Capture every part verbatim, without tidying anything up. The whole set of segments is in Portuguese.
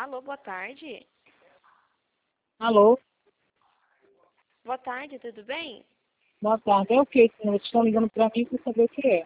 Alô, boa tarde. Alô? Boa tarde, tudo bem? Boa tarde. É o que, senhor? Vocês estão ligando para mim para saber o que é.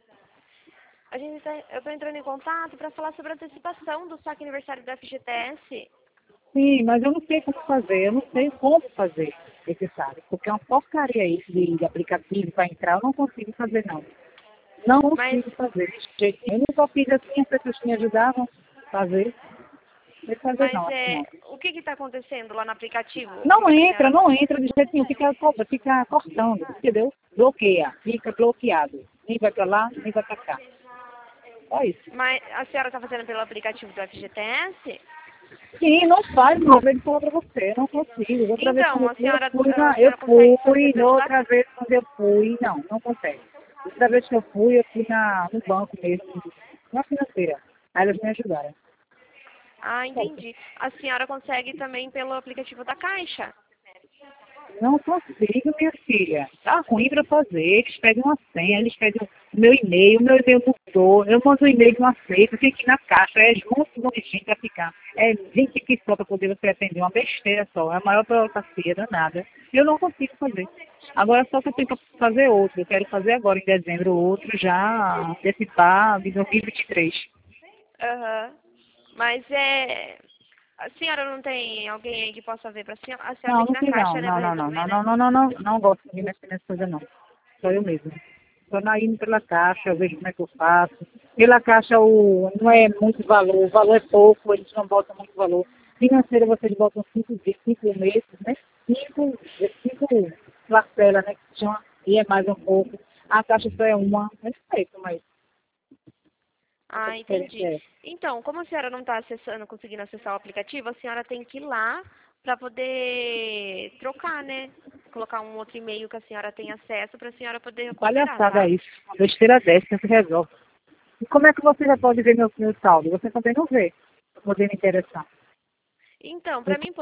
A gente tá, eu estou entrando em contato para falar sobre a antecipação do saque aniversário da F G T S. Sim, mas eu não sei como fazer. Eu não sei como fazer esse sabe? Porque é uma porcaria isso de, de aplicativo para entrar. Eu não consigo fazer, não. Não Mas, consigo fazer. De jeito nenhum. Eu nunca fiz assim, as pessoas que me ajudavam a fazer. Não sei fazer, mas não, assim, é, não. o que está acontecendo lá no aplicativo? Por Não que que a entra, senhora... não entra de jeito nenhum. Fica, fica cortando, entendeu? Bloqueia. Fica bloqueado. Nem vai para lá, nem vai para cá. Só isso. Mas a senhora está fazendo pelo aplicativo do F G T S? Sim, não faz, uma vez falar pra você, eu não consigo. Outra vez quando Então, eu a fui, eu senhora, fui, a na, eu senhora consegue fazer fui, pelo outra WhatsApp? vez quando eu fui, não, não consegue. Outra vez que eu fui, eu fui na, no banco mesmo, na financeira. Aí elas me ajudaram. Ah, entendi. A senhora consegue também pelo aplicativo da Caixa? Não consigo, minha filha. Tá ruim pra fazer. Eles pedem uma senha, eles pedem o meu e-mail, o meu e-mail mudou. Eu mando o e-mail, não aceito. Fica aqui na caixa. É junto com de gente pra ficar. É vinte aqui só pra poder você atender. Uma besteira só. É a maior burocracia, danada. Eu não consigo fazer. Agora só que eu tenho que fazer outro. Eu quero fazer agora em dezembro outro já antecipar de dois mil e vinte e três. Aham. Mas é... A senhora não tem alguém aí que possa ver para a senhora? A senhora Não, tem que não ir na tem não. Caixa, né, Não, para não, não, resolver, não, né? não, não, não, não. Não gosto de mexer nessa coisa não. Sou eu mesmo. Só na indo pela caixa, eu vejo como é que eu faço. Pela caixa o, não é muito valor, o valor é pouco, eles não botam muito valor. Financeira vocês botam cinco dias, cinco meses, né? Cinco, cinco parcelas, né? Que chama, e é mais um pouco. A caixa só é uma. Eu não sei como é isso. Essa Ah, diferença entendi. é. Então, como a senhora não está acessando, conseguindo acessar o aplicativo, a senhora tem que ir lá para poder trocar, né? Colocar um outro e-mail que a senhora tem acesso para a senhora poder recuperar, Palhaçada tá? isso. Uma besteira dessa, que se resolve. E como é que você já pode ver meu, meu saldo? Você também não vê. Pra poder me interessar. Então, para mim